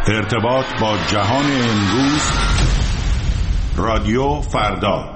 ارتباط با جهان امروز. رادیو فردا.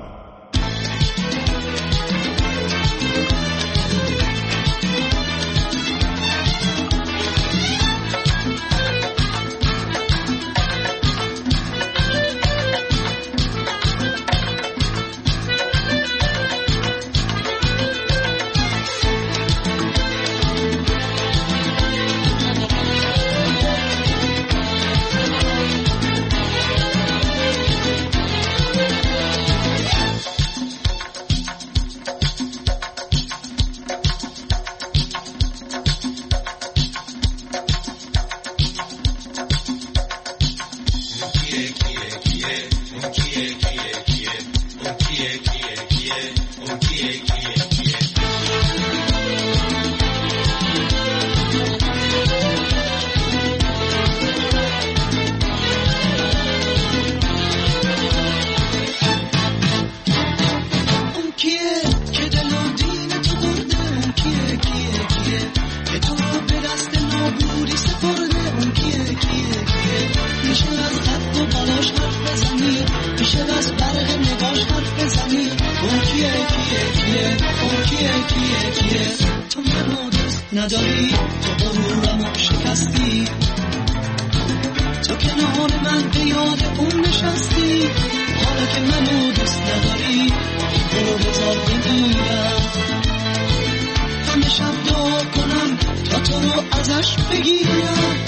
نداری تو غرورمو شکستی، تو کنار من به یاد اون نشستی. حالا که منو دوست نداری برو بذار بمیرم. همه شب دعا کنم تا تو رو ازش بگیرم.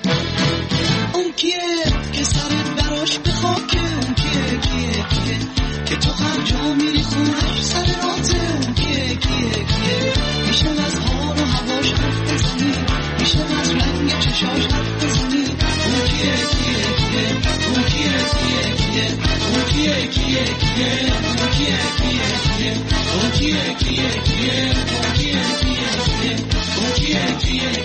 اون کیه که سرت براش به خاکه؟ اون کیه که تو هر جا میری خونش سر راته؟ اون کیه میشه از حال و هواش حرف بزنی، میشه از رنگ چشاش حرف بزنی. اون کیه اون کیه اون کیه اون کیه اون کیه اون کیه اون کیه اون کیه اون کیه اون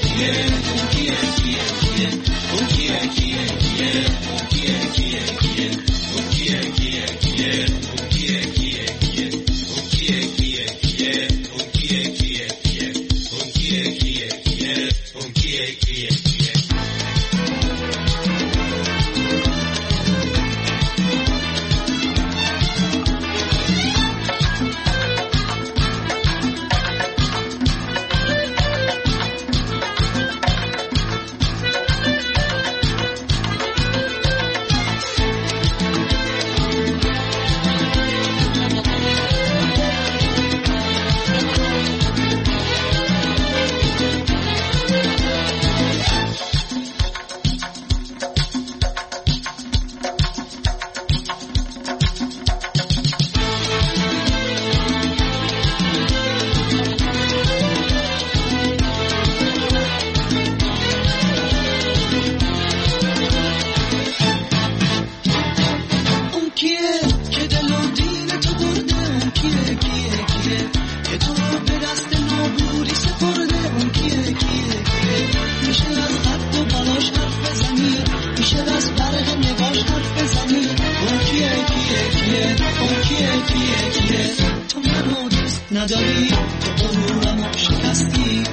نداری تو غرورمو شکستی،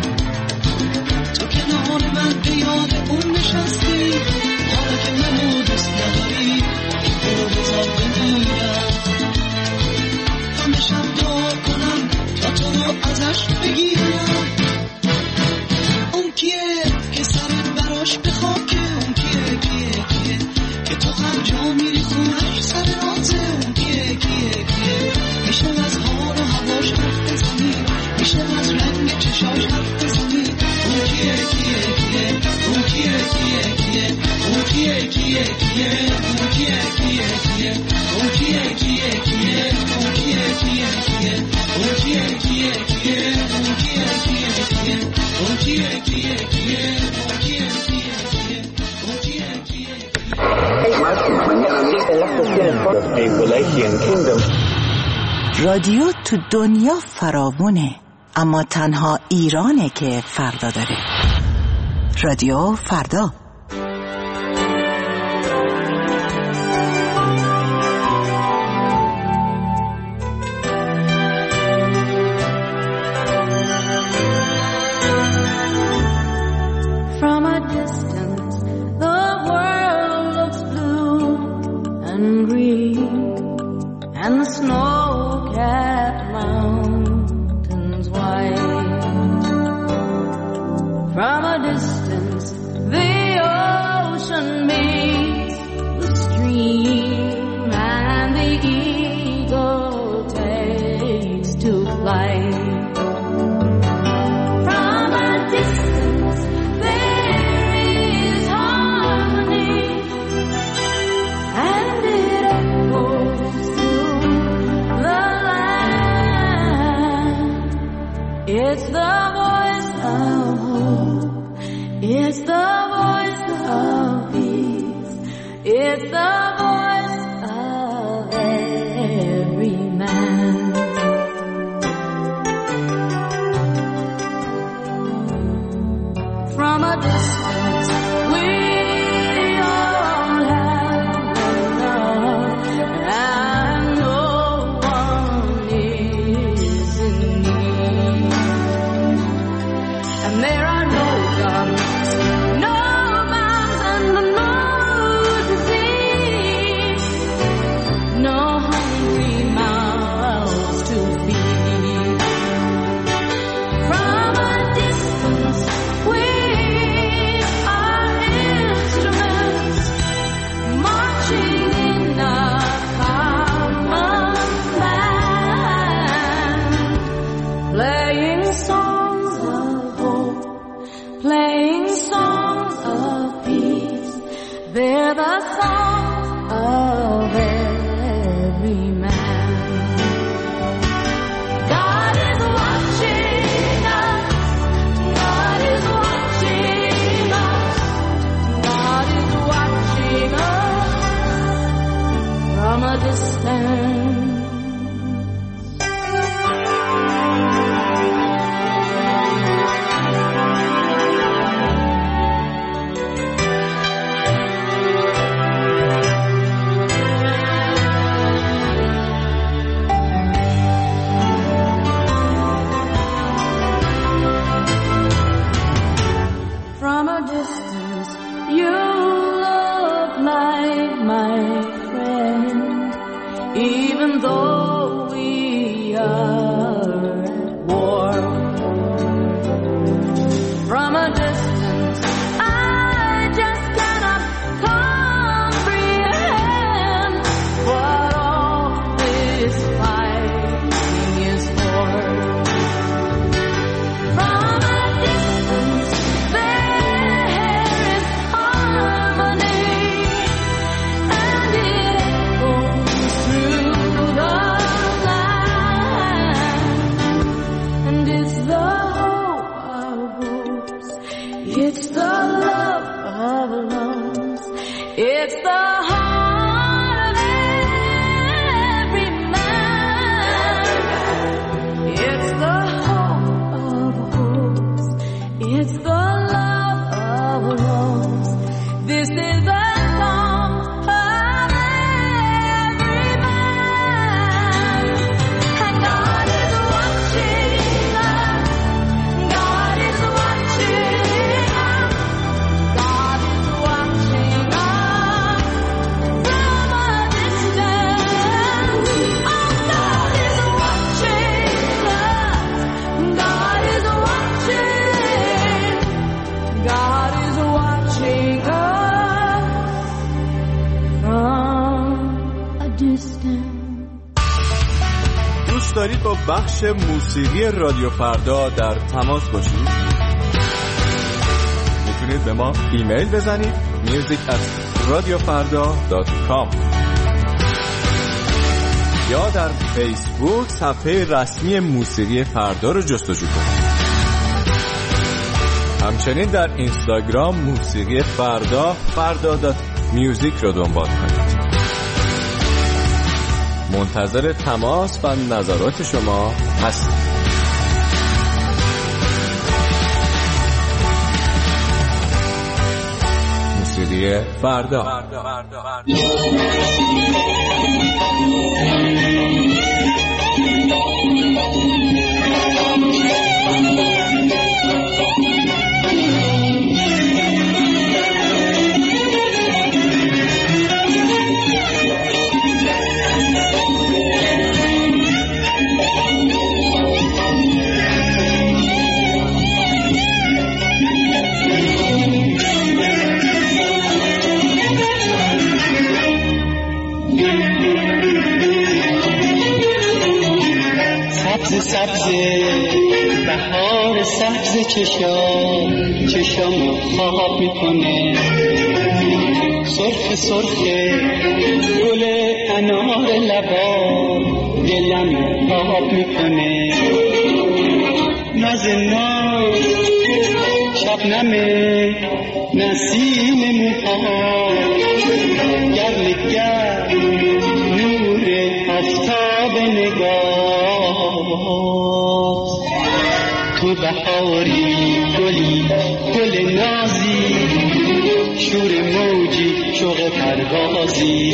تو کنار من به یاد اون نشستی. حالا که منو دوست نداری برو بذار بمیرم. همه شب دعا کنم تا تو رو ازش بگیرم. اون کیه که سرت براش به خاکه؟ اون کیه که تو هر جا میری خونش سر راته؟ اون کیه میشه از حال و هواش حرف بزنی، میشه از رنگ چشاش حرف بزنی. اون کیه اون کیه اون کیه اون کیه اون کیه اون کیه اون کیه اون رادیو تو دنیا فراوونه، اما تنها ایرانه که فردا داره. رادیو فردا. From a distance, the and green, and the snow-capped mountains white. From a distance, the ocean meets the stream, and the eagle takes to flight. From a distance, there is harmony, and it echoes through the land. It's the voice of hope, it's the voice of peace, it's the voice of every man. From a distance, we all have enough, and no one is in need. And there are no guns, no bombs, and no disease, no hungry mouths to feed. From a distance, we are instruments marching in a common band, playing songs of hope, playing songs of peace. They're the songs of every man. God is watching us, God is watching us, God is watching us from a distance. From a distance, you look like my friend, even though we are at war. From a distance, I just cannot comprehend what all this fighting is for. From a distance, there is harmony, and it echoes through the land. And it's the hope of hopes, it's the love of loves, it's the heart of every man. It's the hope of hopes, it's the love of loves. This is the song of every man. And God is watching us, God is watching us, God is watching us from a distance. Oh, God is watching us, God is watching, God is watching us from a distance. دوست دارید با بخش موسیقی رادیو فردا در تماس باشید؟ میتونید به ما ایمیل بزنید music@radiofarda.com یا در فیسبوک صفحه رسمی موسیقی فردا رو جستجو کنید. همچنین در اینستاگرام موسیقی فردا farda.music رو دنبال کنید. منتظر تماس و نظرات شما هستم. موسیقی فردا. چشم خواب میکنه، سرخ سرخ گل انار لبا دلم خواب میکنه، ناز ناز شبنم نسیم موها، گرم گرم نور آفتاب نگاه، تو بهاری گلی گل نازی، شور موجی شوق پروازی،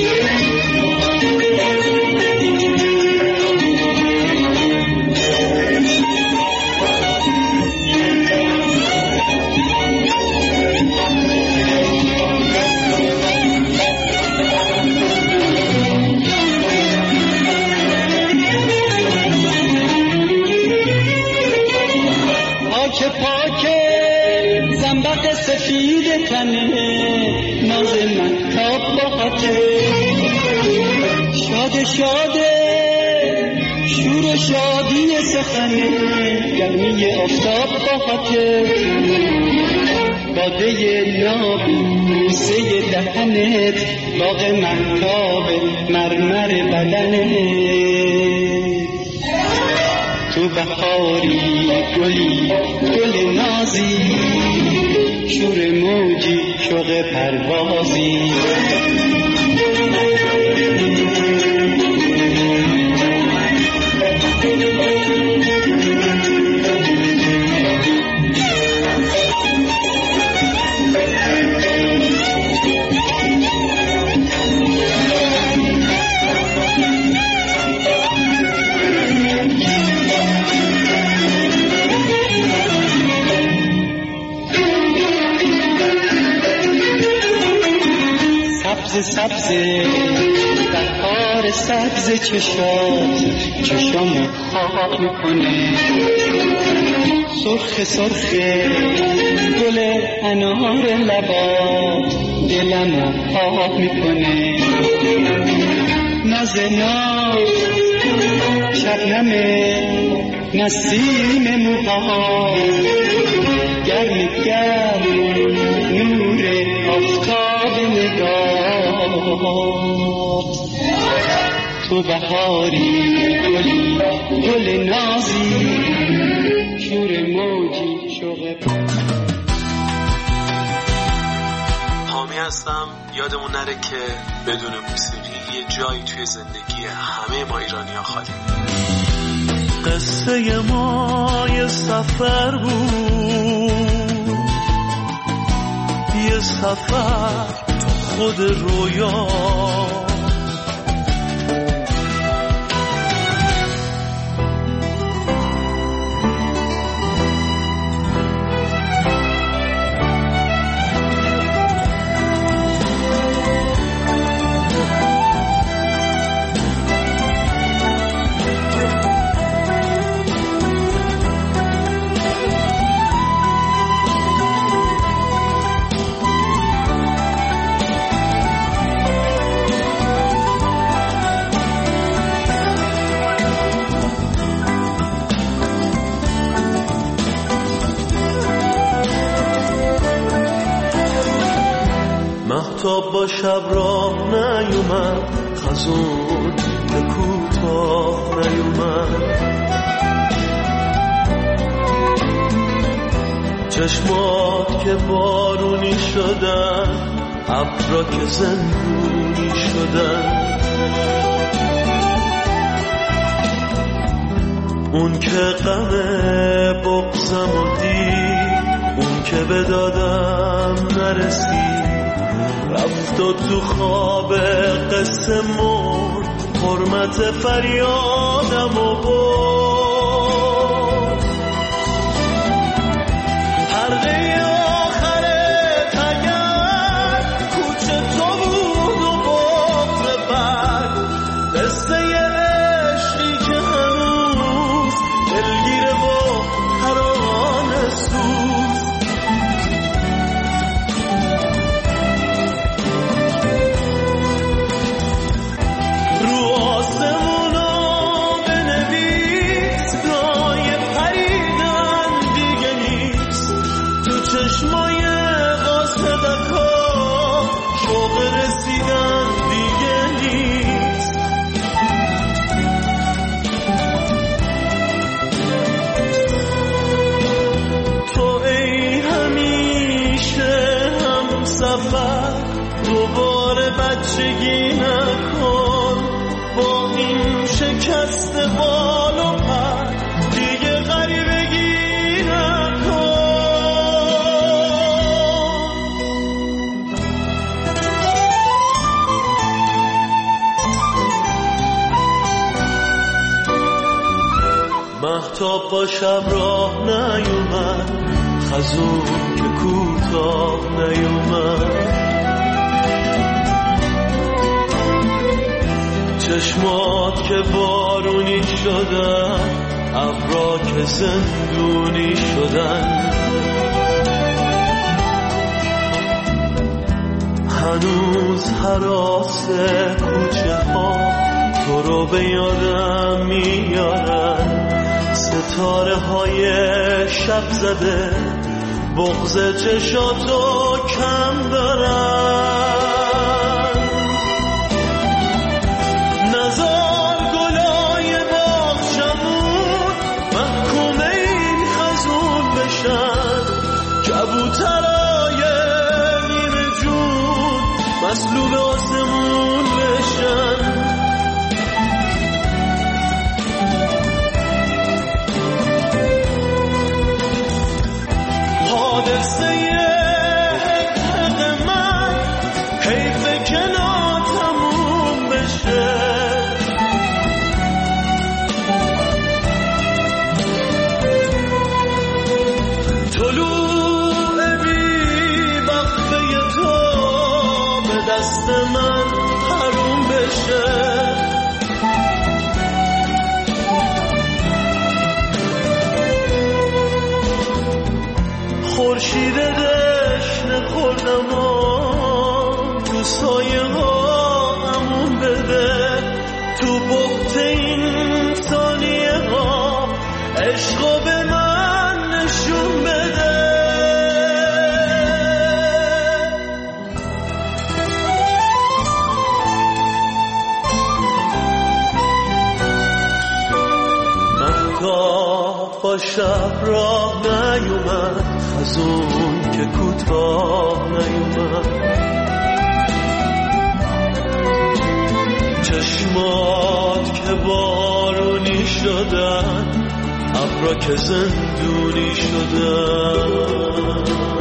زنبق سفید تنه ناز من تاب باته، شاده شاده شور و شادی سخنه، گرمی آفتاب باته، باده نابی بوسه دهنت، باغ مهتاب مرمر بدنت، تو بهاری گلی گل نازی، شور موجی شوق پروازی، سبز بهار سبز چشات چشم خواب میکنه، سرخ سرخ گل انار لبات دلم خواب میکنه، ناز ناز شبنم نسیم موها، گرم گرم نور آفتاب نگاه، تو بهاری گل نازی، شور موجی شوق. حامی هستم. یادمون نره که بدون موسیقی یه جایی توی زندگی همه ما ایرانی‌ها خالی. قصه ما یه سفر بود، یه سفر خود رویا، مهتاب با شب راه نیومد، خزون به کوتاه نیومد، چشمات که بارونی شدن، ابرا که زندونی شدن، اون که غم بغضمو دید، اون که به دادم نرسید، رفت و تو خواب قصه مرد، حرمت فریادم و برد. حلقه آخرت اگر کوچه تو بود و بغض بر، قصه عشقی که هنوز دلگیره و ترانه سوز. سفر دوباره بچگی نکن، با این شکست بال و پر دیگه غریبگی نکن. مهتاب با شب راه نیومد، خزون که کوتاه نیومد. چشمات که بارونی شدن، ابرا که زندونی شدن. هنوز هراس کوچه ها تو رو به یادم میارن، ستاره های شب زده بغض چشاتو کم دارن. نزار گلای باغچمون محکوم این خزون بشن، کبوترای نیمه جون مسلوب آسمون بشن. حادثه حق من حیف که ناتموم بشه. طلوع بی وقفه تو به دست من حروم بشه. خورشید دشنه خوردم و تو سایه ها امون بده، تو بحت این ثانیه ها عشقو به من نشون بده. مهتاب با شب راه نیومد، خزون که کوتاه نیومد. چشمات که بارونی شدن، ابرا که زندونی شدن.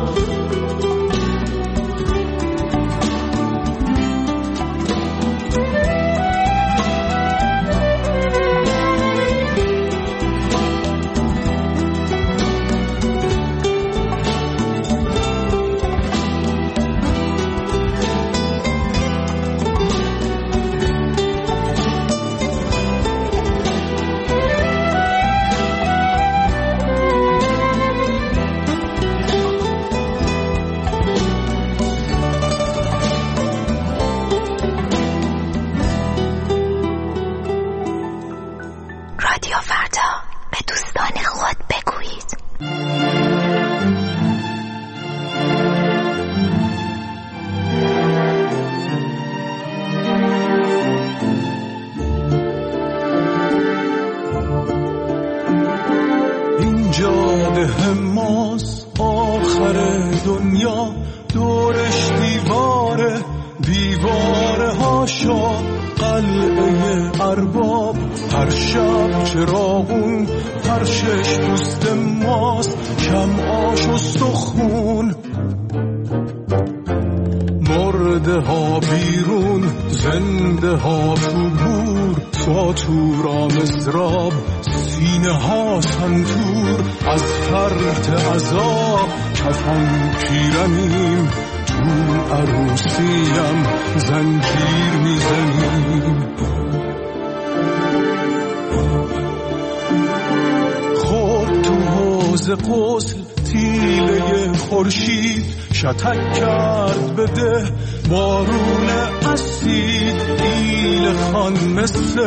شتک کرد بده بارون اسید، ایل خان مثل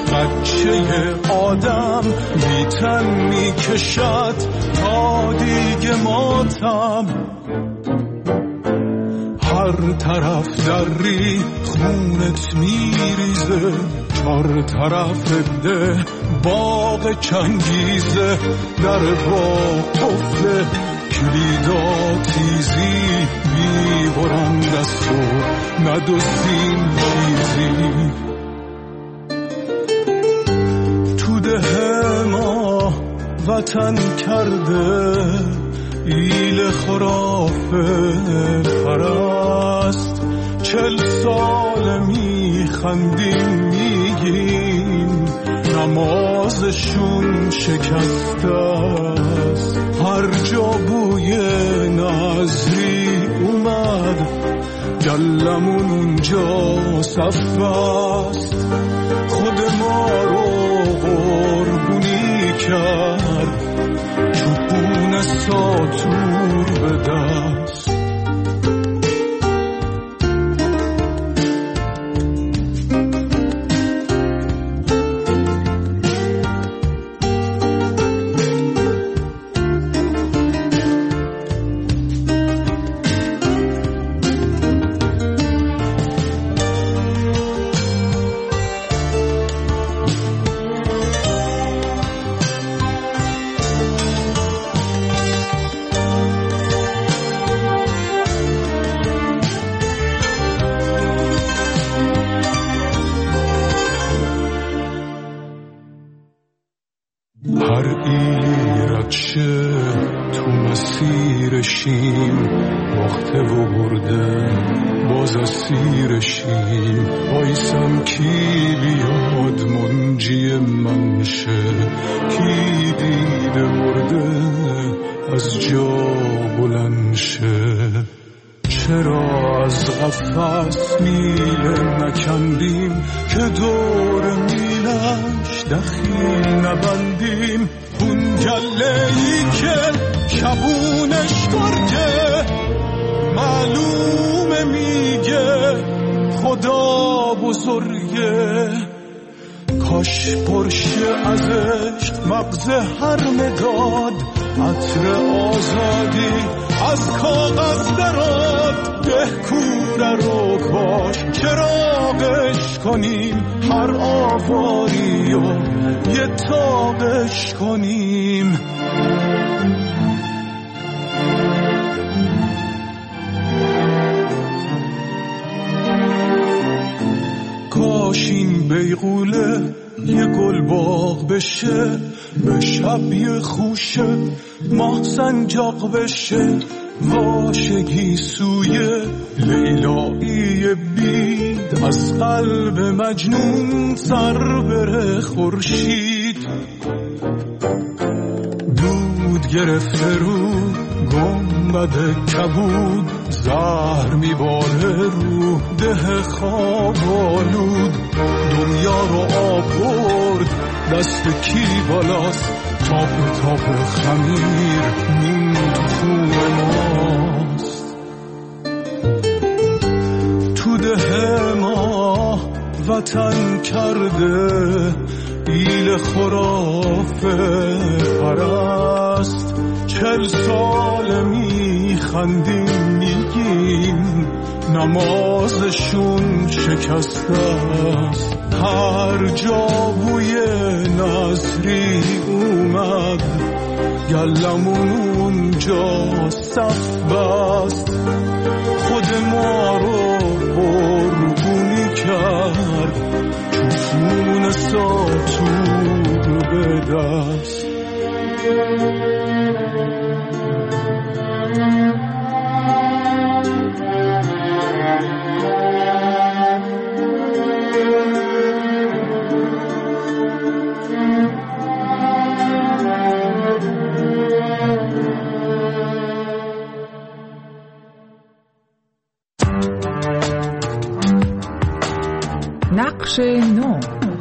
بچه آدم بیتن میکشد تا دیگه ماتم. هر طرف دری خونت میریزه، چار طرف ده باغ چنگیزه. در باغ قفله کلیدا تیزی بی رد و سین چیزی تو ده ما وطن کرده ایل خرافه پرست 40 سال میخندیم میگیم نمازشون شکسته است هر جا بوی نظری اومد گلمون اونجا صف است خود ما رو قربونی کرد چوبون ساتور به دست هر ایرادشه تو مسیرشیم وقت و برده باز اسیرشیم بایستم کی بیاد منجی من شه کی دیده مرده از جا بلند شه چرا از قفس میله نکندیم که دور میلش دخیل نبندیم اون گله‌ای که شبونش گرگه معلومه میگه خدا بزرگه کاش پرشه از عشق مغز هر مداد عطر آزادی از کاغذ دراد دهکوره رو کاش چراغش کنیم هر آواری و یه تاقش کنیم کاش این بیغوله یه گل باغ بشه به شب یه خوشه ماه سنجاق بشه واشگی سوی لیلایی بید از قلب مجنون سر بره خورشید دود گرفته رو گنبد کبود زهر میباره رو ده خواب آلود دنیا رو آب برد دست کی بالاست تاب خمیر نون تو خون ماست تو ده ما وطن کرده ایل خرافه پرست 40 سال میخندیم میگیم نمازشون شکسته است هر جا بوی نظری اومد گلمون اونجا صف بست خود ما رو قربونی کرد چوبون ساتور به دست نقش نو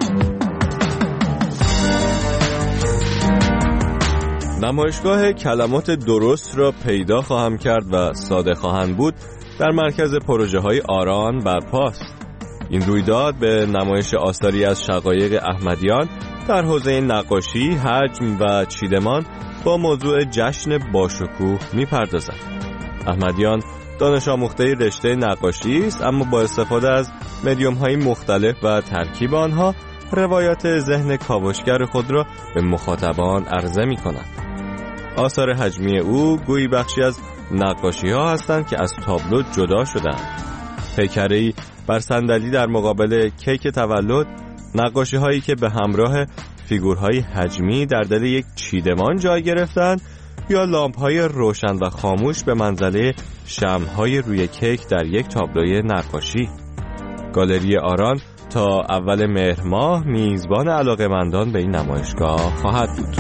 نمایشگاه کلمات درست را پیدا خواهم کرد و ساده خواهند بود در مرکز پروژه های آران برپاست. این رویداد به نمایش آثاری از شقایق احمدیان در حوزه نقاشی، حجم و چیدمان با موضوع جشن باشکوه می‌پردازد. احمدیان دانش آموخته رشته نقاشی است، اما با استفاده از مدیوم‌های مختلف و ترکیب آنها روایت ذهن کاوشگر خود را به مخاطبان عرضه می‌کند. آثار حجمی او گویی بخشی از نقاشی‌ها هستند که از تابلو جدا شدند. پیکره‌ای بر صندلی در مقابل کیک تولد، نقاشی‌هایی که به همراه فیگورهای حجمی در دل یک چیدمان جای گرفتند یا لامپ‌های روشن و خاموش به منزله شمع‌های روی کیک در یک تابلوی نقاشی. گالری آران تا اول مهر ماه میزبان علاقه‌مندان به این نمایشگاه خواهد بود.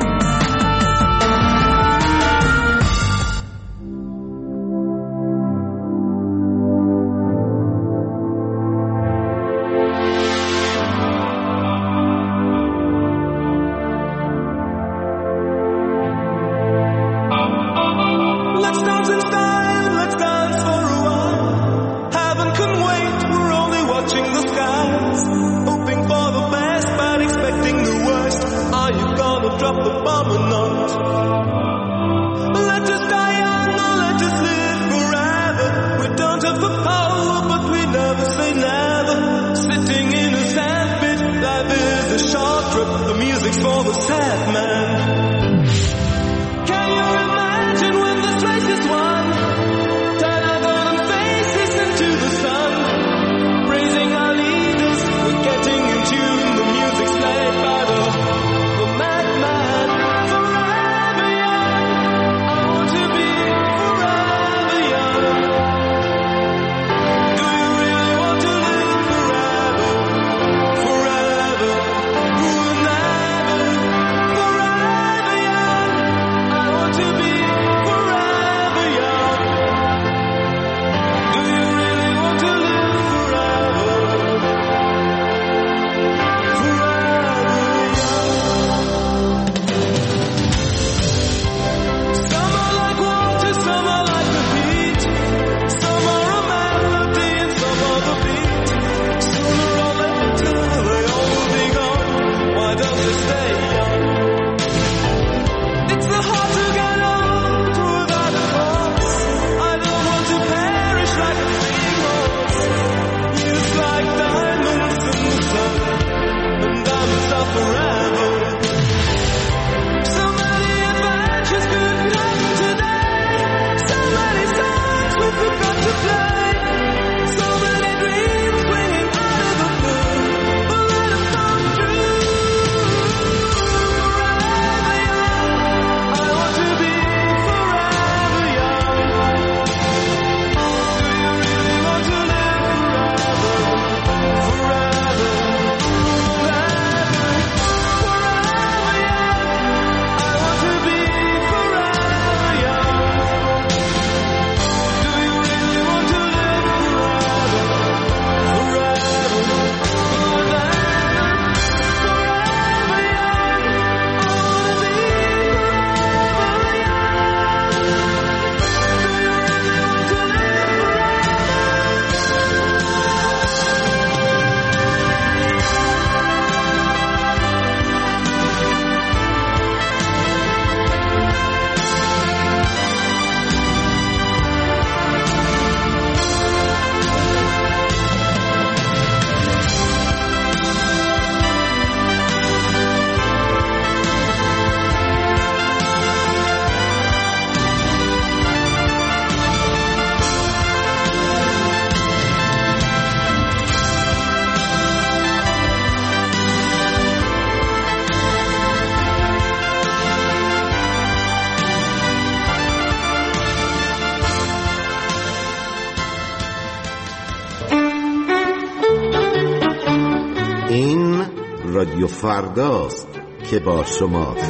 رادیو فرداست که با شماست.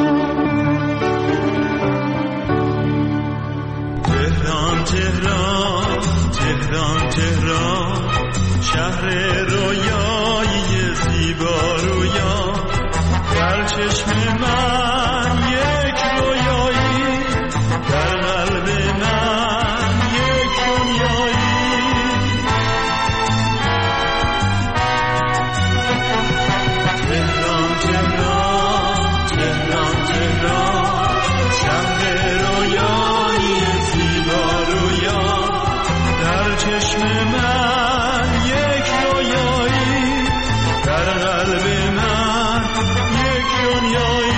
تهران تهران تهران تهران، شهر رویایی زیبا رویا، در چشم من یک رویایی، در قلب من یک دنیایی. تهران تهران تهران تهران، شهر رویایی زیبا رویا، در چشم من یک رویایی، در قلب من یک دنیایی.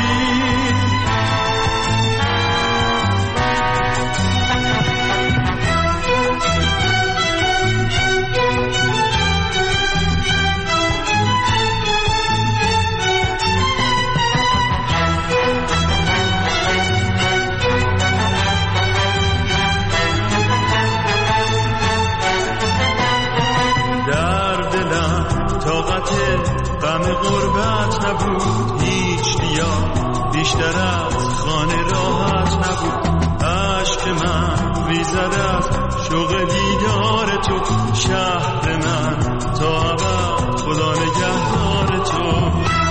میزد از شوق دیدار تو. شهر من تا ابد خدا نگهدار تو.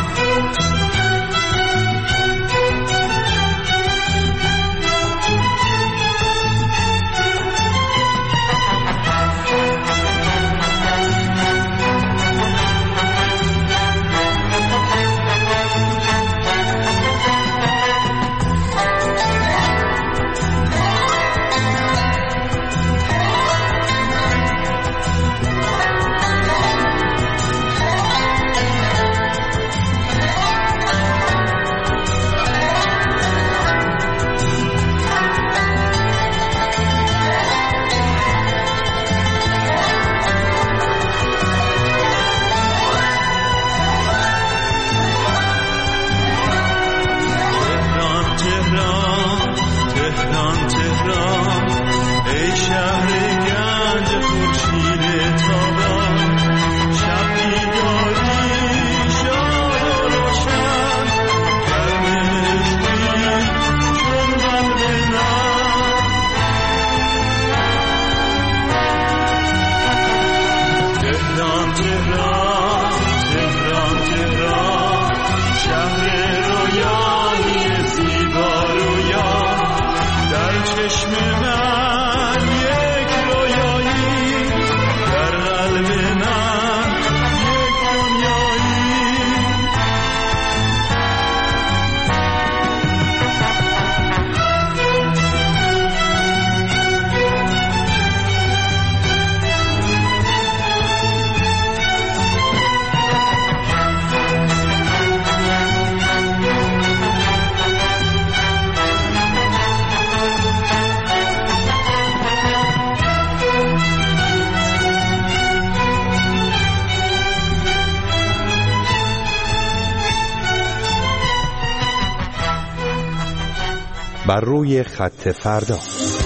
بر روی خط فردا.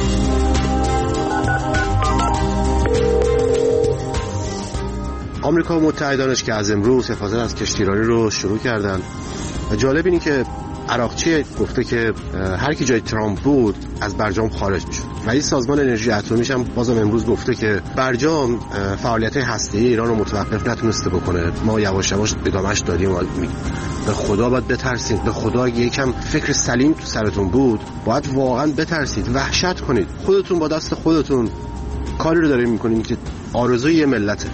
آمریکا و متحدانش که از امروز حفاظت از کشتیرانی رو شروع کردن و جالب اینه که عراقچی گفته که هر کی جای ترامپ بود از برجام خارج میشد. رئیس سازمان انرژی اتمیش هم بازم امروز گفته که برجام فعالیت‌های هسته‌ای ایران رو متوقف نتونسته بکنه. ما یواش یواش ادامهش دادیم. به خدا باید بترسید. به خدا اگه یکم فکر سلیم تو سرتون بود باید واقعا بترسید، وحشت کنید. خودتون با دست خودتون کاری رو دارین میکنین که آرزوی یه ملته.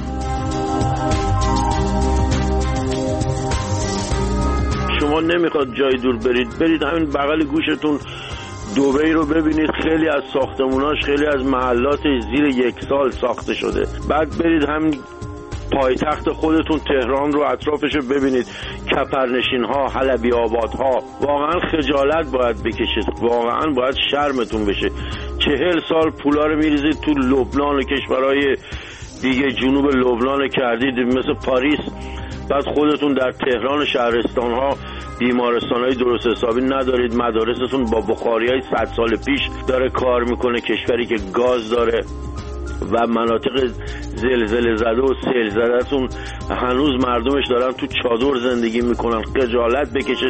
شما نمیخواد جای دور برید همین بغل گوشتون دبی رو ببینید. خیلی از ساختموناش، خیلی از محلاتش زیر 1 سال ساخته شده. بعد برید همین پایتخت خودتون تهران رو اطرافش رو ببینید، کپرنشین ها، حلبی آباد ها. واقعا خجالت باید بکشید، واقعا باید شرمتون بشه. 40 سال پولا رو میریزید تو لبنان و کشورهای دیگه، جنوب لبنان کردید مثل پاریس. بعد خودتون در تهران شهرستان ها بیمارستان های درست حسابی ندارید. مدارستون با بخاری های 100 سال پیش داره کار میکنه. کشوری که گاز داره و مناطق زلزله زده و سیل زده‌تون هنوز مردمش دارن تو چادر زندگی میکنن. خجالت بکشید.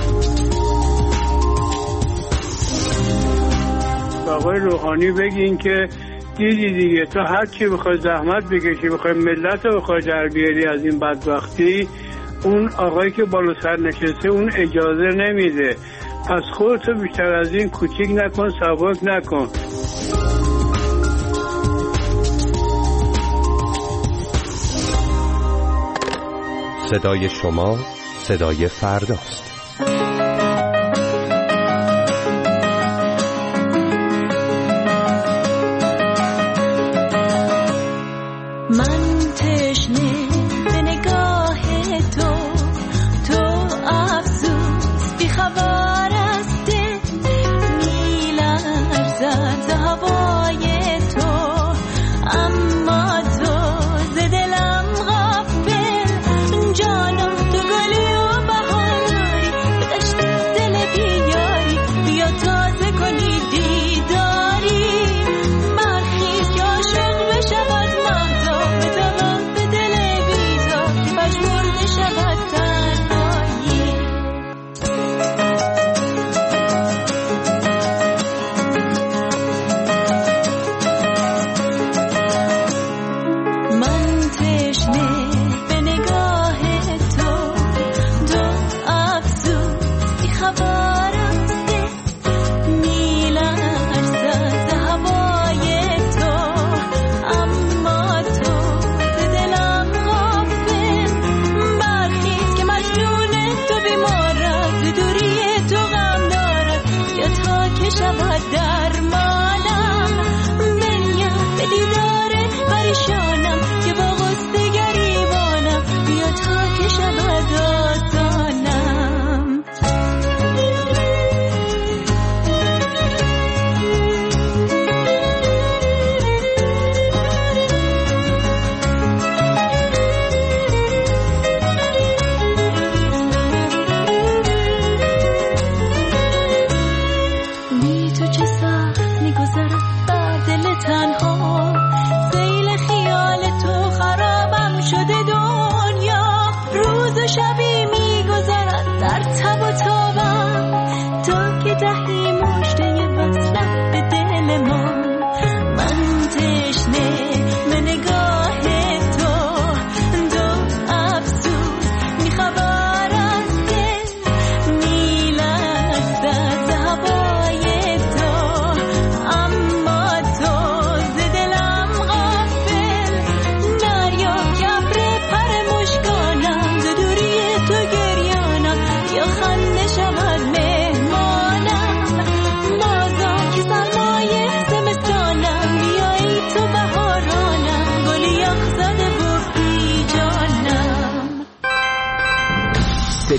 آقای روحانی بگین که دیدی دیگه، تو هر چی بخوای زحمت بکشی، بخوای ملت رو بخوای در بیاری از این بدبختی، اون آقایی که بالا سر نشسته اون اجازه نمیده. پس خودتو بیشتر از این کوچیک نکن، سبک نکن. صدای شما صدای فرداست.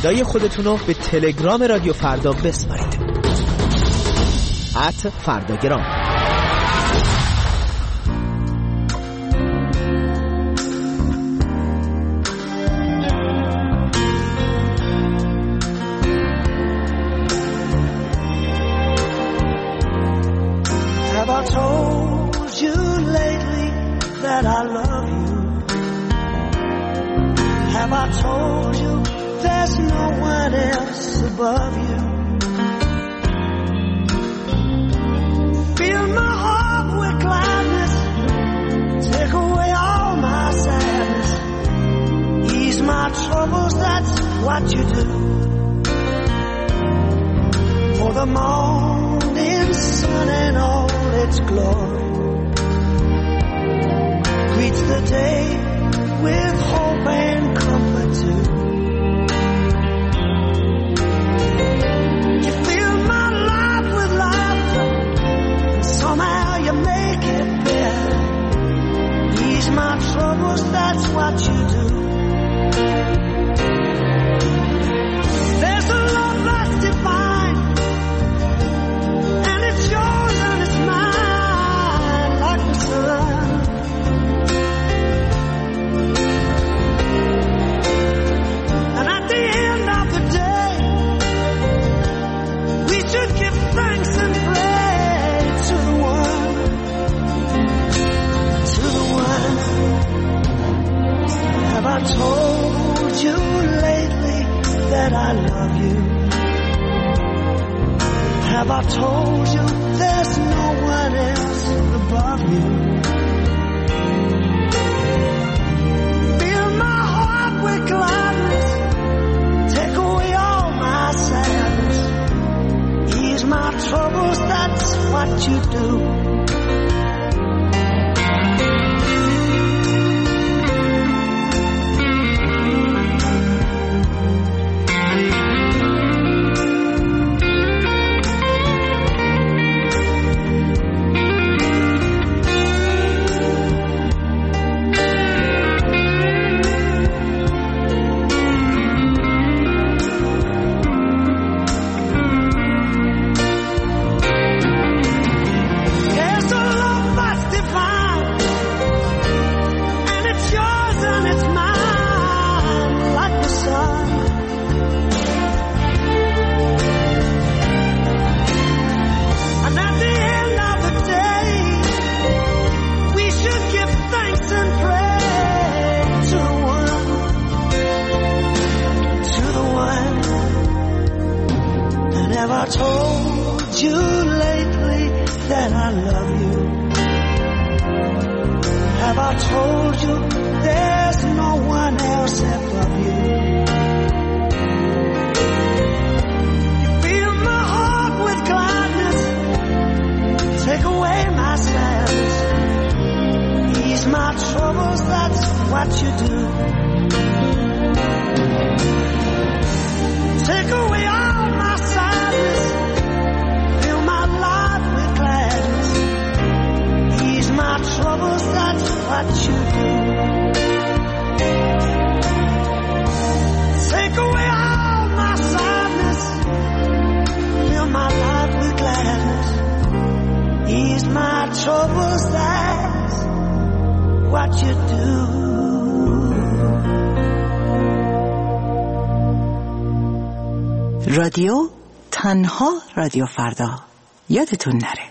صدای خودتون رو به تلگرام رادیو فردا بسپارید. @فرداگرام. Have I told you lately that I love you? Have I told you there's no one else above you? Fill my heart with gladness, take away all my sadness, ease my troubles, that's what you do. For the morning sun and all its glory greets the day with hope and comfort too. You fill my life with laughter, and somehow you make it better. Ease my troubles, that's what you do. There's a love that's divine, and it's yours and it's mine, like the sun. And at the end of the day, we should give thanks and pray to the one, to the one. Have I told you lately that I love you? Have I told you there's no one else above you? Fill my heart with gladness, take away all my sadness, ease my troubles, that's what you do. There's a love that's divine, and it's yours and it's mine, like the sun. And at the end of the day, we should give thanks and pray to the one, to the one. And have I told you lately that I love you? Have I told you there's no one else above you? You fill my heart with gladness, take away my sadness, ease my troubles, that's what you do. Take away all my sadness, fill my life with gladness, ease my troubles, that's what you do. Take away all my sadness, fill my life with gladness, ease my troubles, that's what you do. رادیو تنها رادیو فردا، یادتون نره.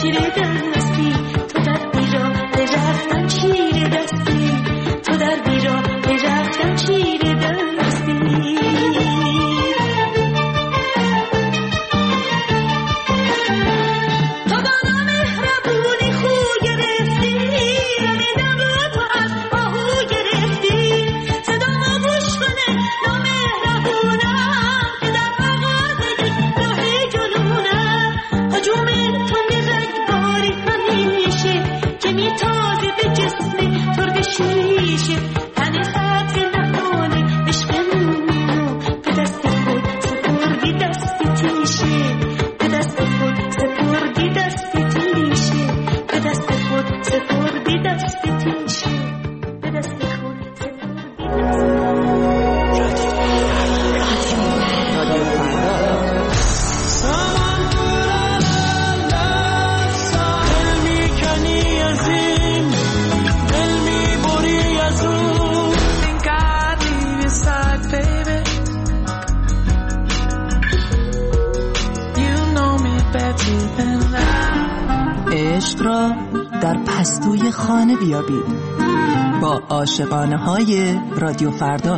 شمشیر دستی تو در بیراه رفتن شیر دستی تو در بیراه رفتن شیر دستی عشق را در پستوی خانه بیابید با عاشقانه های رادیو فردا.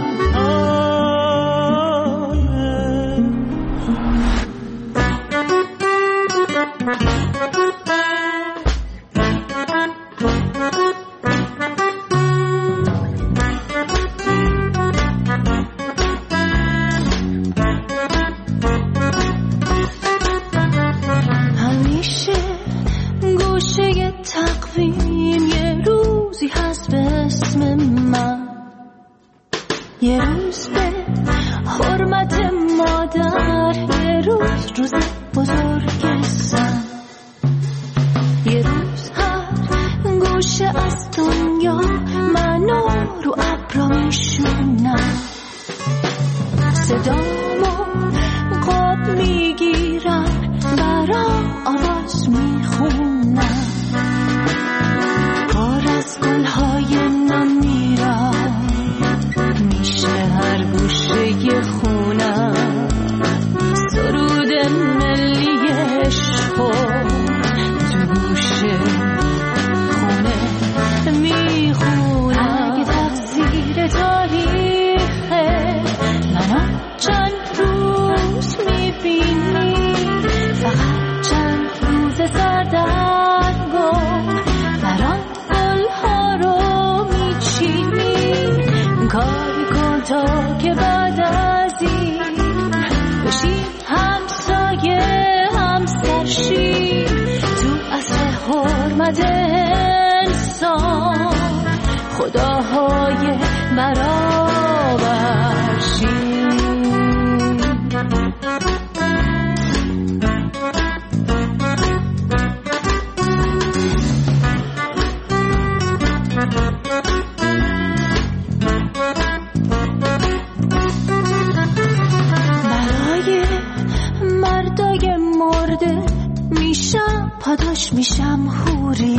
میشم حوری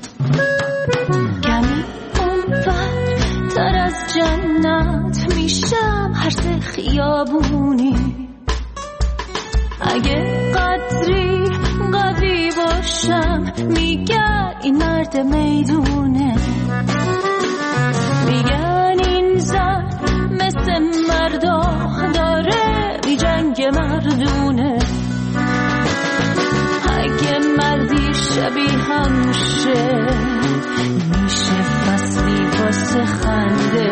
کمی اونور تر از جنت میشم هر خیابونی اگه قدری باشم میگن این مرد میدونه میگن این زن مثل مردا داره بی جنگ مردونه اگه مردی شبیه همشه میشه فصلی واسه خنده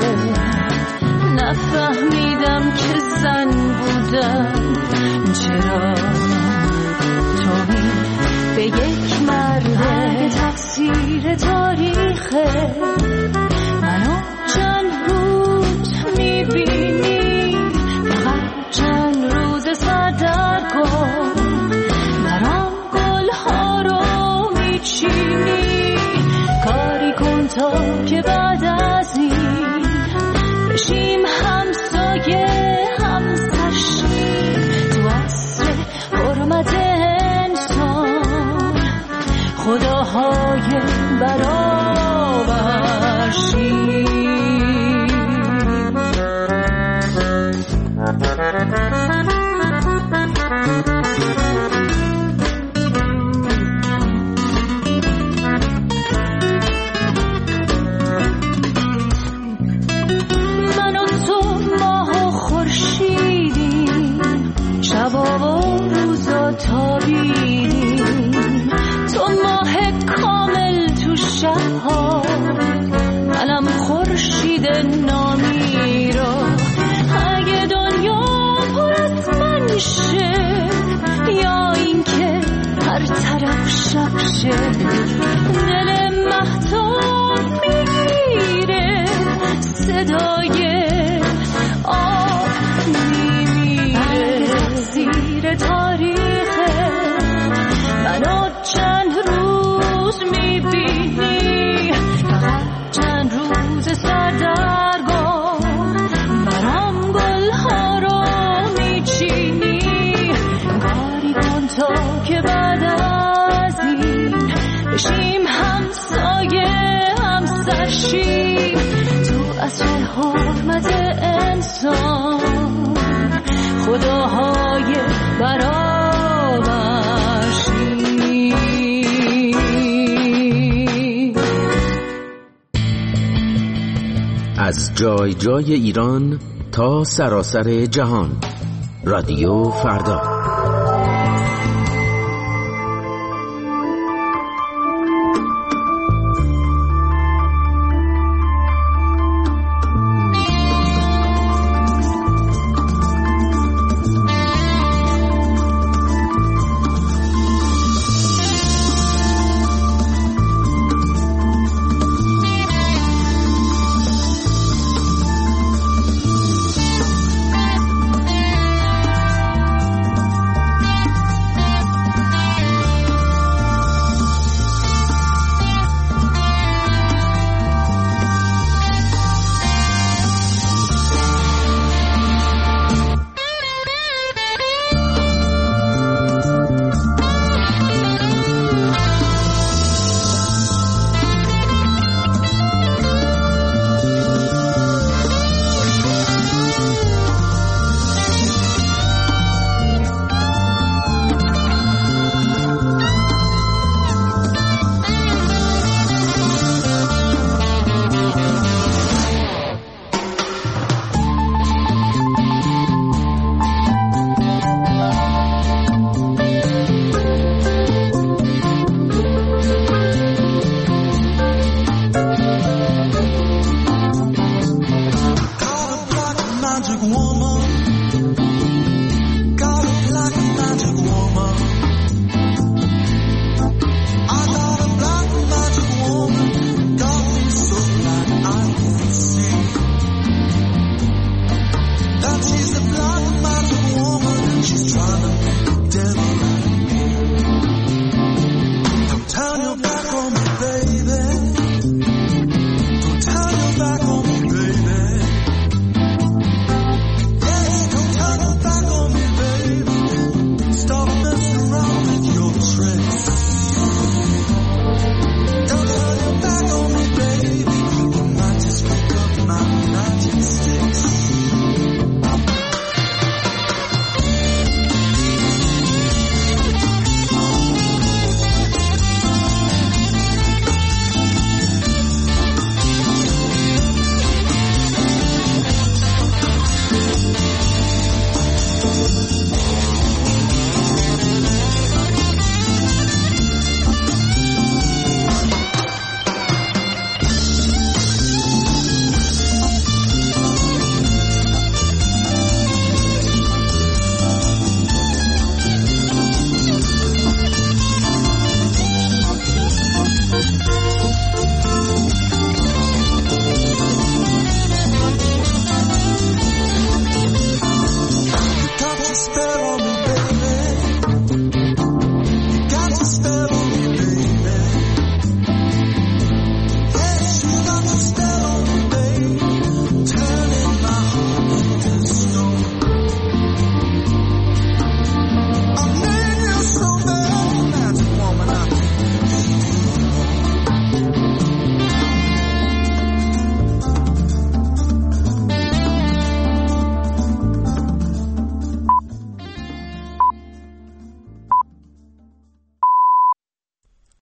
نفهمیدم که زن بودم چرا توهی به یک مرده تقصیر تاریخه منو چند روز میبینی فقط چند روز سردرگم برام گلها رو میچینی کاری کن تا که بعد از این بشیم همسایه همسرشیم تو عصر حرمت انسان خداهای برابرشیم شب شب شه دل مهتاب میگیره صدای آب میمیره زیر تاریخه منو چند روز میبینی فقط چند روز سردرگاه برام گلها رو میچینی کاری کن تا که بعد از این بشیم همسایه همسرشیم تو اصل حرمت انسان خداهای از جای جای ایران تا سراسر جهان رادیو فردا.